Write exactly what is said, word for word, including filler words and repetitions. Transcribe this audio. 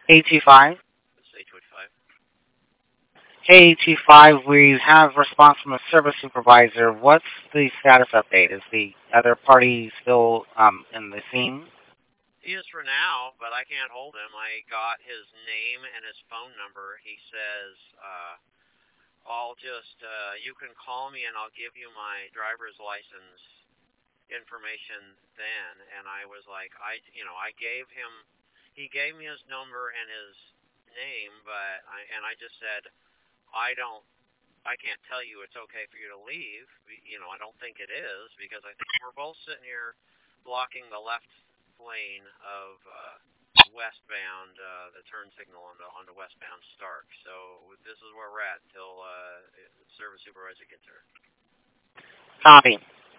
A T five. This is H five. Hey, A T five, we have response from a service supervisor. What's the status update? Is the other party still um, in the scene? He is for now, but I can't hold him. I got his name and his phone number. He says, uh, I'll just, uh, you can call me and I'll give you my driver's license information then. And I was like, I, you know, I gave him, he gave me his number and his name, but I, and I just said, I don't, I can't tell you it's okay for you to leave. You know, I don't think it is because I think we're both sitting here blocking the left lane of uh, westbound, uh, the turn signal onto, onto westbound Stark. So this is where we're at until uh, the service supervisor gets here. Copy.